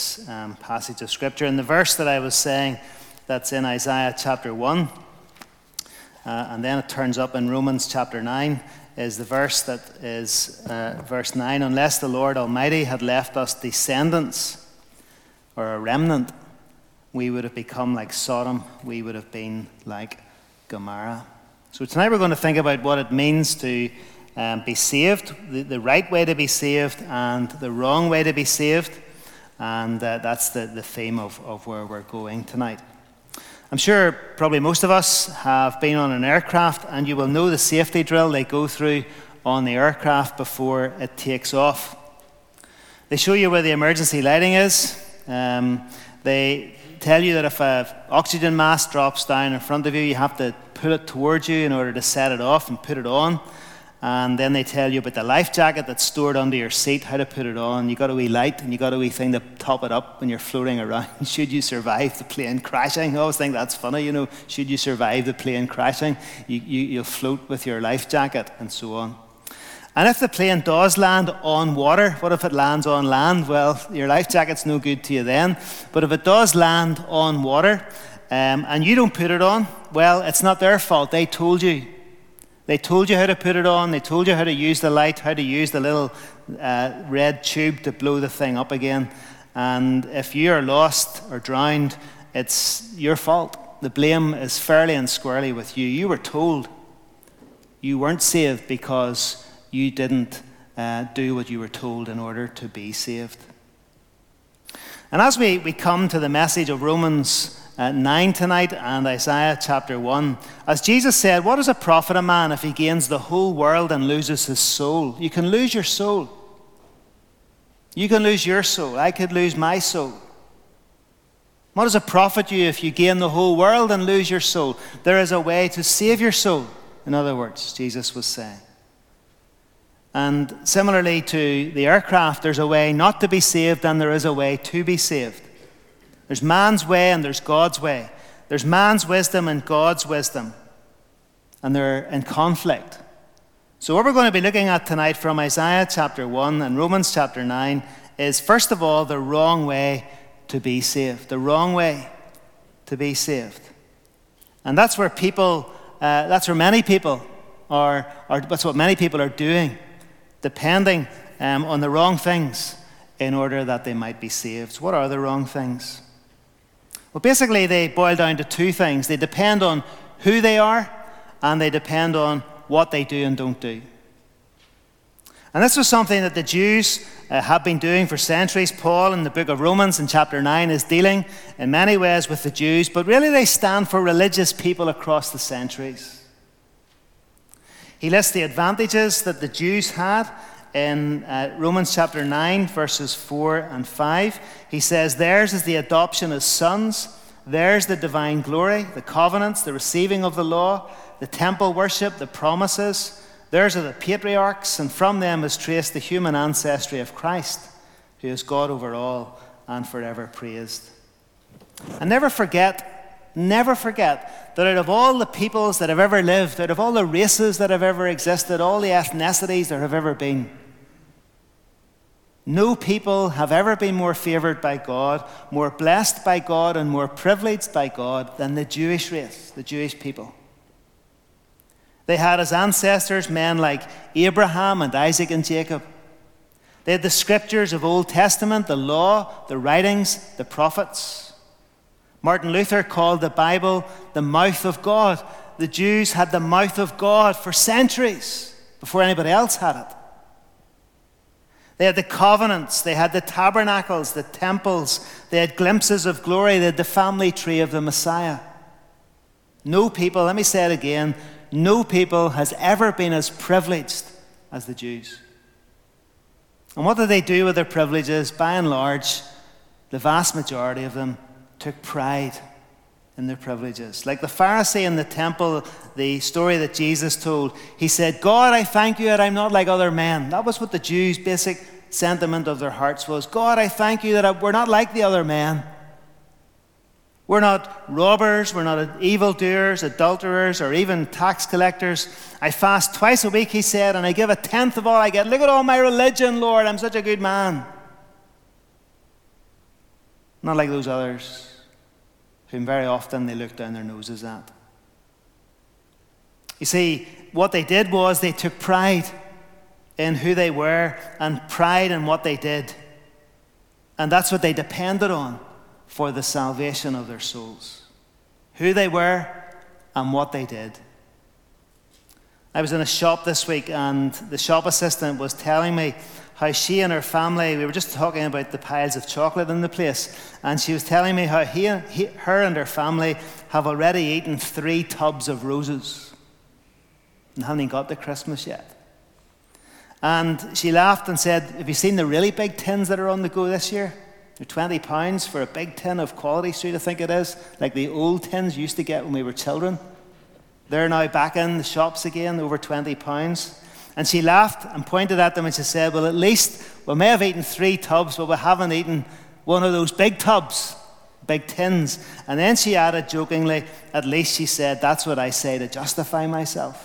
Passage of Scripture. And the verse that I was saying, that's in Isaiah chapter 1, and then it turns up in Romans chapter 9, is the verse that is verse 9. Unless the Lord Almighty had left us descendants, or a remnant, we would have become like Sodom, we would have been like Gomorrah. So tonight we're going to think about what it means to be saved, the right way to be saved and the wrong way to be saved. And that's the theme of where we're going tonight. I'm sure probably most of us have been on an aircraft, and you will know the safety drill they go through on the aircraft before it takes off. They show you where the emergency lighting is. They tell you that if an oxygen mask drops down in front of you, you have to pull it towards you in order to set it off and put it on. And then they tell you about the life jacket that's stored under your seat, how to put it on. You got a wee light and you got a wee thing to top it up when you're floating around. Should you survive the plane crashing? I always think that's funny, should you survive the plane crashing, you'll float with your life jacket and so on. And if the plane does land on water, what if it lands on land? Well, your life jacket's no good to you then. But if it does land on water and you don't put it on, well, it's not their fault. They told you. They told you how to put it on. They told you how to use the light, how to use the little red tube to blow the thing up again. And if you are lost or drowned, it's your fault. The blame is fairly and squarely with you. You were told. You weren't saved because you didn't do what you were told in order to be saved. And as we come to the message of Romans 9 tonight and Isaiah chapter 1, as Jesus said, what does it profit a man if he gains the whole world and loses his soul? You can lose your soul. You can lose your soul. I could lose my soul. What does it profit you if you gain the whole world and lose your soul? There is a way to save your soul, in other words, Jesus was saying. And similarly to the aircraft, there's a way not to be saved and there is a way to be saved. There's man's way and there's God's way. There's man's wisdom and God's wisdom. And they're in conflict. So what we're going to be looking at tonight from Isaiah chapter 1 and Romans chapter 9 is, first of all, the wrong way to be saved. The wrong way to be saved. And that's where many people are, that's what many people are doing, depending on the wrong things in order that they might be saved. What are the wrong things? Well, basically, they boil down to two things. They depend on who they are, and they depend on what they do and don't do. And this was something that the Jews have been doing for centuries. Paul, in the book of Romans, in chapter 9, is dealing in many ways with the Jews, but really they stand for religious people across the centuries. He lists the advantages that the Jews had in Romans chapter 9, verses 4 and 5. He says, theirs is the adoption as sons, theirs the divine glory, the covenants, the receiving of the law, the temple worship, the promises. Theirs are the patriarchs, and from them is traced the human ancestry of Christ, who is God over all and forever praised. And never forget that out of all the peoples that have ever lived, out of all the races that have ever existed, all the ethnicities there have ever been, no people have ever been more favored by God, more blessed by God, and more privileged by God than the Jewish race, the Jewish people. They had as ancestors men like Abraham and Isaac and Jacob. They had the scriptures of Old Testament, the law, the writings, the prophets. Martin Luther called the Bible the mouth of God. The Jews had the mouth of God for centuries before anybody else had it. They had the covenants, they had the tabernacles, the temples, they had glimpses of glory, they had the family tree of the Messiah. No people, let me say it again, no people has ever been as privileged as the Jews. And what did they do with their privileges? By and large, the vast majority of them took pride in their privileges. Like the Pharisee in the temple, the story that Jesus told, he said, God, I thank you that I'm not like other men. That was what the Jews' basic sentiment of their hearts was. God, I thank you that we're not like the other men. We're not robbers, we're not evildoers, adulterers, or even tax collectors. I fast twice a week, he said, and I give a tenth of all I get. Look at all my religion, Lord, I'm such a good man. Not like those others, whom very often they look down their noses at. You see, what they did was they took pride in who they were and pride in what they did. And that's what they depended on for the salvation of their souls. Who they were and what they did. I was in a shop this week, and the shop assistant was telling me how she and her family, we were just talking about the piles of chocolate in the place, and she was telling me how her and her family have already eaten 3 tubs of roses and haven't even got to Christmas yet. And she laughed and said, have you seen the really big tins that are on the go this year? They're £20 for a big tin of Quality Street, I think it is, like the old tins you used to get when we were children. They're now back in the shops again, over £20. And she laughed and pointed at them and she said, well, at least we may have eaten 3 tubs, but we haven't eaten one of those big tubs, big tins. And then she added jokingly, at least, she said, that's what I say to justify myself.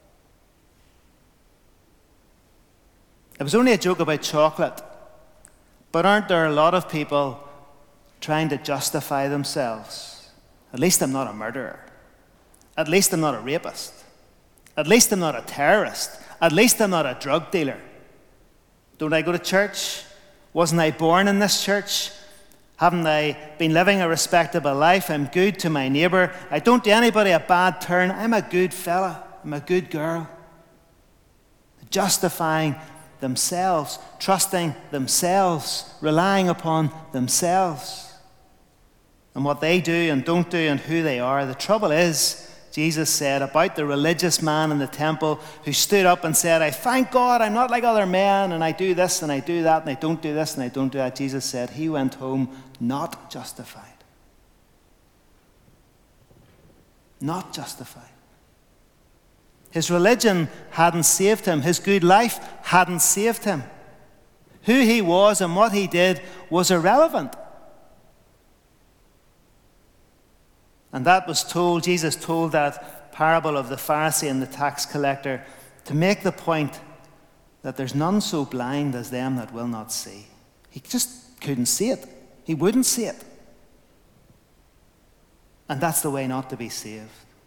It was only a joke about chocolate. But aren't there a lot of people trying to justify themselves? At least I'm not a murderer. At least I'm not a rapist. At least I'm not a terrorist. At least I'm not a drug dealer. Don't I go to church? Wasn't I born in this church? Haven't I been living a respectable life? I'm good to my neighbour. I don't do anybody a bad turn. I'm a good fella. I'm a good girl. Justifying themselves, trusting themselves, relying upon themselves and what they do and don't do and who they are. The trouble is, Jesus said about the religious man in the temple who stood up and said, I thank God I'm not like other men, and I do this and I do that and I don't do this and I don't do that. Jesus said he went home not justified. Not justified. His religion hadn't saved him. His good life hadn't saved him. Who he was and what he did was irrelevant. And that was told, Jesus told that parable of the Pharisee and the tax collector to make the point that there's none so blind as them that will not see. He just couldn't see it. He wouldn't see it. And that's the way not to be saved.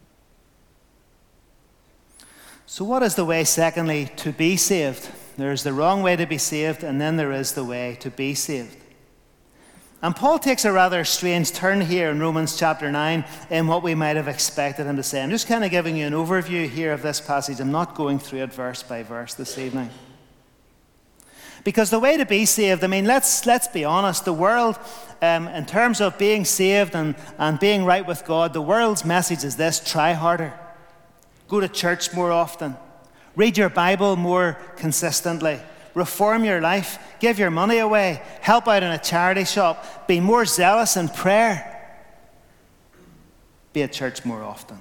So what is the way, secondly, to be saved? There's the wrong way to be saved, and then there is the way to be saved. And Paul takes a rather strange turn here in Romans chapter 9 in what we might have expected him to say. I'm just kind of giving you an overview here of this passage. I'm not going through it verse by verse this evening. Because the way to be saved, I mean, let's be honest, the world, in terms of being saved and being right with God, the world's message is this: try harder. Go to church more often. Read your Bible more consistently. Reform your life. Give your money away. Help out in a charity shop. Be more zealous in prayer. Be at church more often.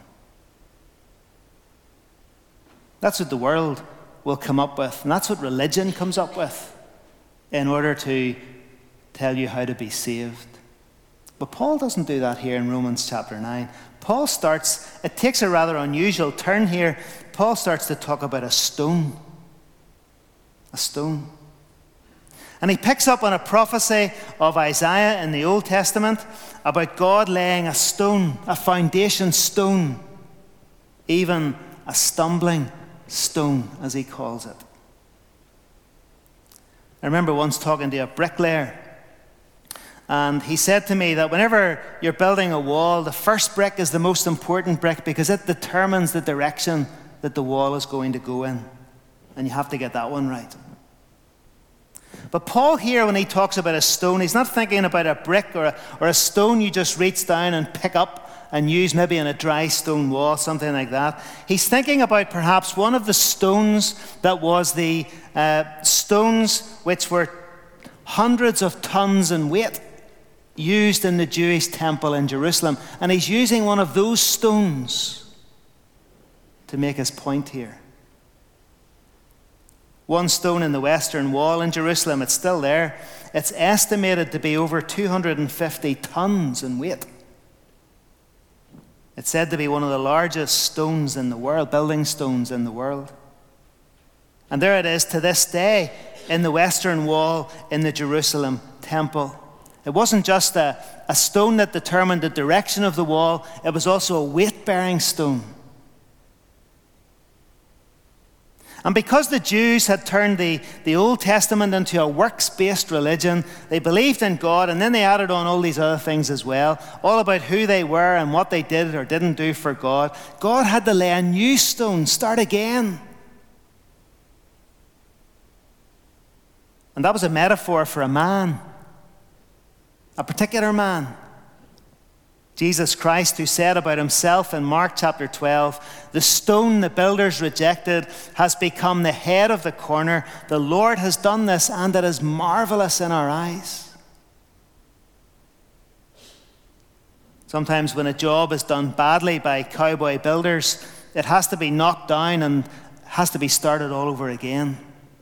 That's what the world will come up with. And that's what religion comes up with in order to tell you how to be saved. But Paul doesn't do that here in Romans chapter 9. Paul starts, it takes a rather unusual turn here. Paul starts to talk about a stone. A stone. And he picks up on a prophecy of Isaiah in the Old Testament about God laying a stone, a foundation stone, even a stumbling stone, as he calls it. I remember once talking to a bricklayer, and he said to me that whenever you're building a wall, the first brick is the most important brick because it determines the direction that the wall is going to go in. And you have to get that one right. But Paul here, when he talks about a stone, he's not thinking about a brick or a stone you just reach down and pick up and use maybe in a dry stone wall, something like that. He's thinking about perhaps one of the stones that was the stones which were hundreds of tons in weight, used in the Jewish temple in Jerusalem. And he's using one of those stones to make his point here. One stone in the western wall in Jerusalem, it's still there. It's estimated to be over 250 tons in weight. It's said to be one of the largest stones in the world, building stones in the world. And there it is to this day in the western wall in the Jerusalem temple. It wasn't just a stone that determined the direction of the wall, it was also a weight-bearing stone. And because the Jews had turned the Old Testament into a works-based religion, they believed in God, and then they added on all these other things as well, all about who they were and what they did or didn't do for God. God had to lay a new stone, start again. And that was a metaphor for a man, a particular man, Jesus Christ, who said about himself in Mark chapter 12, "The stone the builders rejected has become the head of the corner. The Lord has done this, and it is marvelous in our eyes." Sometimes when a job is done badly by cowboy builders, it has to be knocked down and has to be started all over again.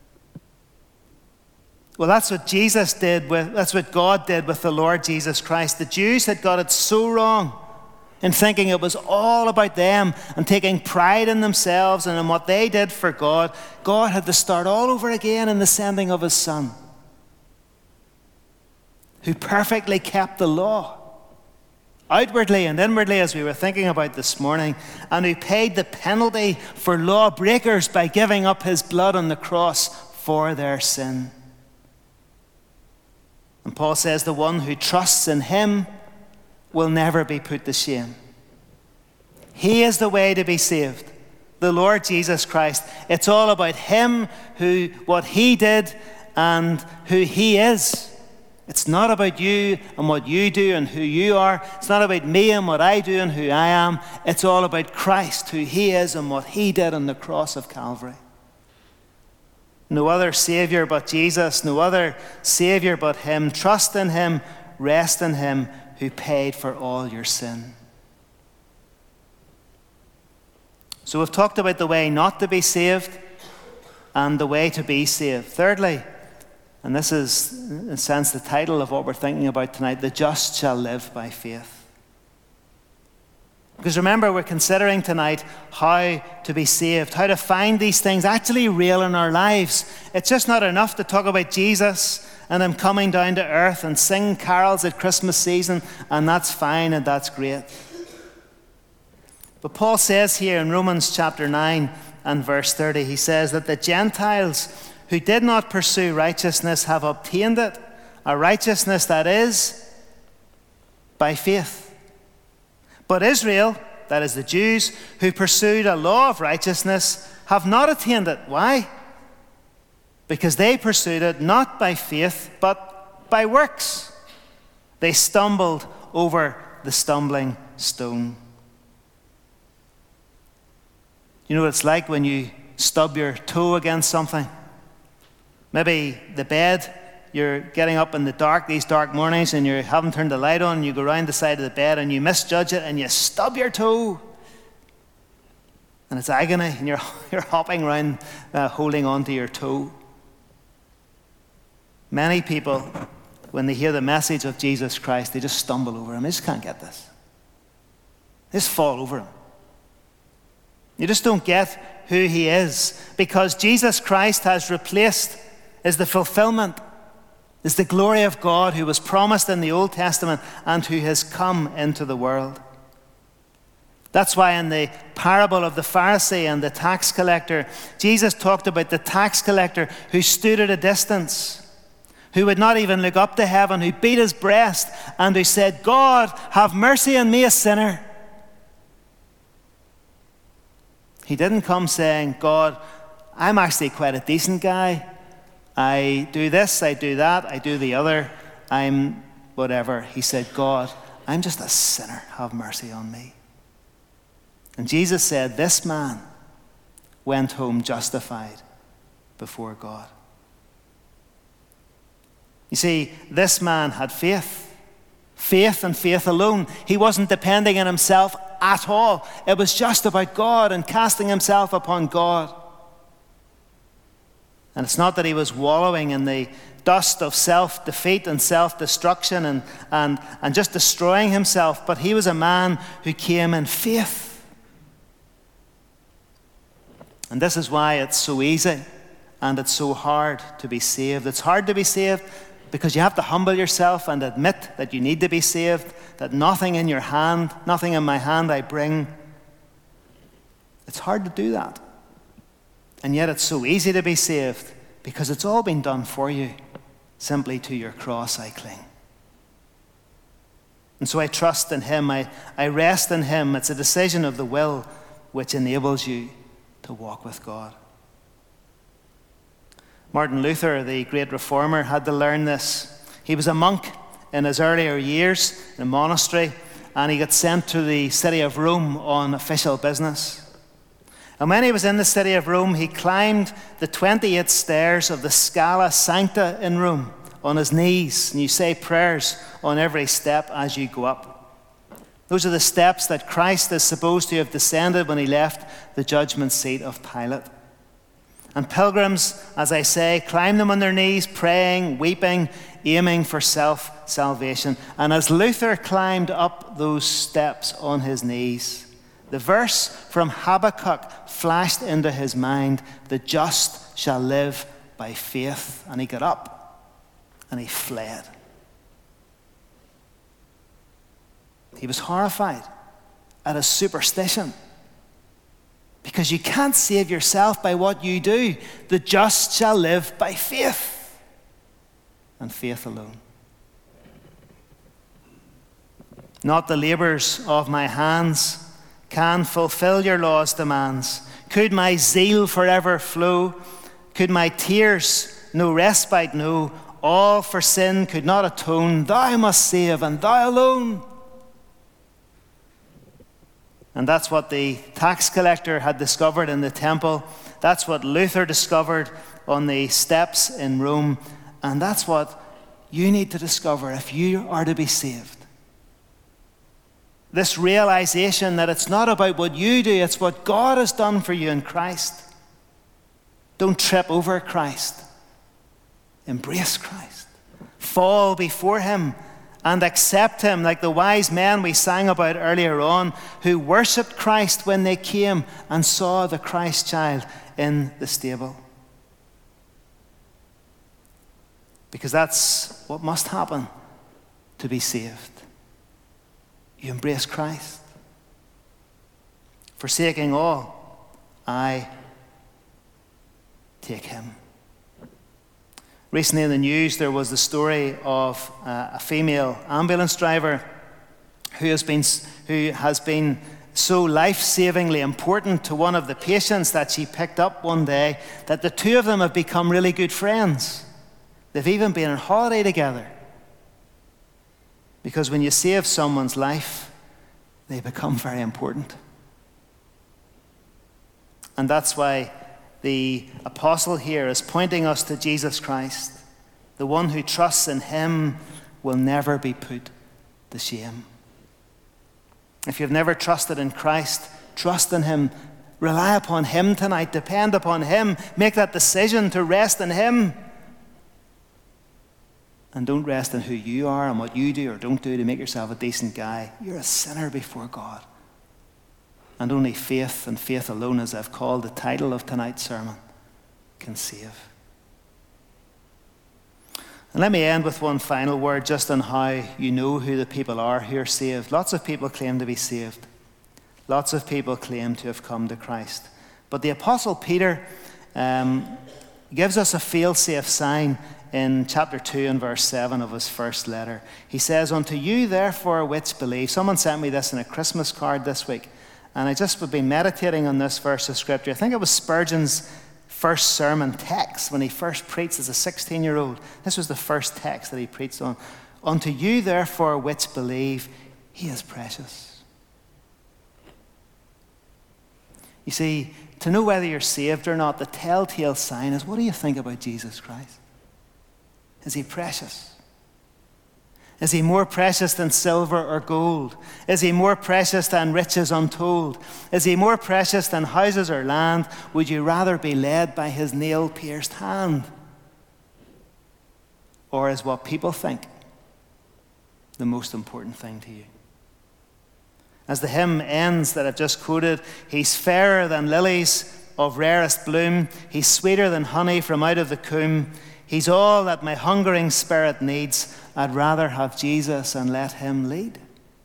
Well, that's what that's what God did with the Lord Jesus Christ. The Jews had got it so wrong in thinking it was all about them and taking pride in themselves and in what they did for God. God had to start all over again in the sending of his Son, who perfectly kept the law, outwardly and inwardly, as we were thinking about this morning, and who paid the penalty for lawbreakers by giving up his blood on the cross for their sin. And Paul says the one who trusts in him will never be put to shame. He is the way to be saved, the Lord Jesus Christ. It's all about him, what he did, and who he is. It's not about you and what you do and who you are. It's not about me and what I do and who I am. It's all about Christ, who he is and what he did on the cross of Calvary. No other Savior but Jesus, no other Savior but him. Trust in him, rest in him who paid for all your sin. So we've talked about the way not to be saved and the way to be saved. Thirdly, and this is in a sense the title of what we're thinking about tonight, the just shall live by faith. Because remember, we're considering tonight how to be saved, how to find these things actually real in our lives. It's just not enough to talk about Jesus and him coming down to earth and sing carols at Christmas season, and that's fine and that's great. But Paul says here in Romans chapter 9 and verse 30, he says that the Gentiles who did not pursue righteousness have obtained it, a righteousness that is by faith. But Israel, that is the Jews, who pursued a law of righteousness, have not attained it. Why? Because they pursued it not by faith, but by works. They stumbled over the stumbling stone. You know what it's like when you stub your toe against something? Maybe the bed. You're getting up in the dark, these dark mornings, and you haven't turned the light on, and you go around the side of the bed and you misjudge it and you stub your toe. And it's agony, and you're hopping around holding on to your toe. Many people, when they hear the message of Jesus Christ, they just stumble over him. They just can't get this. They just fall over him. You just don't get who he is, because Jesus Christ has replaced, is the fulfillment, is the glory of God who was promised in the Old Testament and who has come into the world. That's why in the parable of the Pharisee and the tax collector, Jesus talked about the tax collector who stood at a distance, who would not even look up to heaven, who beat his breast and who said, "God, have mercy on me, a sinner." He didn't come saying, "God, I'm actually quite a decent guy. I do this, I do that, I do the other, I'm whatever." He said, "God, I'm just a sinner. Have mercy on me." And Jesus said, this man went home justified before God. You see, this man had faith. Faith and faith alone. He wasn't depending on himself at all. It was just about God and casting himself upon God. And it's not that he was wallowing in the dust of self-defeat and self-destruction and just destroying himself, but he was a man who came in faith. And this is why it's so easy and it's so hard to be saved. It's hard to be saved because you have to humble yourself and admit that you need to be saved, that nothing in your hand, nothing in my hand I bring. It's hard to do that. And yet it's so easy to be saved because it's all been done for you. Simply to your cross I cling. And so I trust in him. I rest in him. It's a decision of the will which enables you to walk with God. Martin Luther, the great reformer, had to learn this. He was a monk in his earlier years in a monastery, and he got sent to the city of Rome on official business. And when he was in the city of Rome, he climbed the 28 stairs of the Scala Sancta in Rome on his knees. And you say prayers on every step as you go up. Those are the steps that Christ is supposed to have descended when he left the judgment seat of Pilate. And pilgrims, as I say, climb them on their knees, praying, weeping, aiming for self-salvation. And as Luther climbed up those steps on his knees, the verse from Habakkuk flashed into his mind, "The just shall live by faith." And he got up and he fled. He was horrified at his superstition, because you can't save yourself by what you do. The just shall live by faith, and faith alone. Not the labors of my hands can fulfill your law's demands. Could my zeal forever flow? Could my tears no respite know? All for sin could not atone. Thou must save, and thou alone. And that's what the tax collector had discovered in the temple. That's what Luther discovered on the steps in Rome. And that's what you need to discover if you are to be saved. This realization that it's not about what you do, it's what God has done for you in Christ. Don't trip over Christ. Embrace Christ. Fall before him and accept him, like the wise men we sang about earlier on, who worshipped Christ when they came and saw the Christ child in the stable. Because that's what must happen to be saved. You embrace Christ. Forsaking all, I take him. Recently in the news, there was the story of a female ambulance driver who has been so life-savingly important to one of the patients that she picked up one day that the two of them have become really good friends. They've even been on holiday together. Because when you save someone's life, they become very important. And that's why the apostle here is pointing us to Jesus Christ. The one who trusts in him will never be put to shame. If you've never trusted in Christ, trust in him. Rely upon him tonight. Depend upon him. Make that decision to rest in him. And don't rest in who you are and what you do or don't do to make yourself a decent guy. You're a sinner before God. And only faith and faith alone, as I've called the title of tonight's sermon, can save. And let me end with one final word just on how you know who the people are who are saved. Lots of people claim to be saved. Lots of people claim to have come to Christ. But the Apostle Peter gives us a fail-safe sign in chapter 2 and verse 7 of his first letter. He says, "Unto you therefore which believe." Someone sent me this in a Christmas card this week, and I just have been meditating on this verse of Scripture. I think it was Spurgeon's first sermon text when he first preached as a 16-year-old. This was the first text that he preached on. "Unto you therefore which believe, he is precious." You see, to know whether you're saved or not, the telltale sign is, what do you think about Jesus Christ? Is he precious? Is he more precious than silver or gold? Is he more precious than riches untold? Is he more precious than houses or land? Would you rather be led by his nail-pierced hand? Or is what people think the most important thing to you? As the hymn ends that I've just quoted, he's fairer than lilies of rarest bloom. He's sweeter than honey from out of the comb. He's all that my hungering spirit needs. I'd rather have Jesus and let him lead.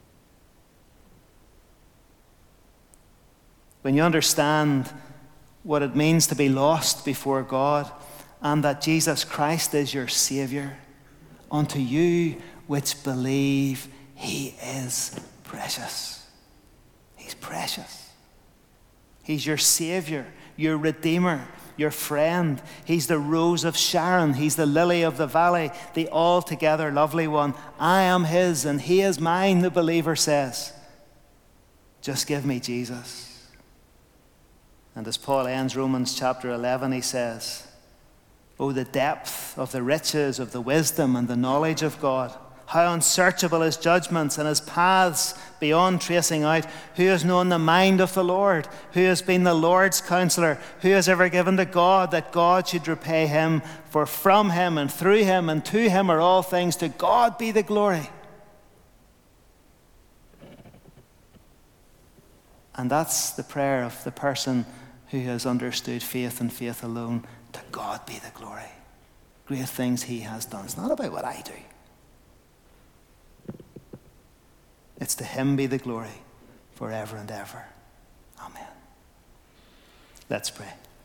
When you understand what it means to be lost before God and that Jesus Christ is your Saviour, unto you which believe, he is precious. He's precious. He's your Saviour, your Redeemer, your friend. He's the rose of Sharon. He's the lily of the valley, the altogether lovely one. I am his and he is mine, the believer says. Just give me Jesus. And as Paul ends Romans chapter 11, he says, oh, the depth of the riches of the wisdom and the knowledge of God. How unsearchable his judgments and his paths beyond tracing out. Who has known the mind of the Lord? Who has been the Lord's counselor? Who has ever given to God that God should repay him? For from him and through him and to him are all things. To God be the glory. And that's the prayer of the person who has understood faith and faith alone. To God be the glory. Great things he has done. It's not about what I do. It's to him be the glory forever and ever. Amen. Let's pray.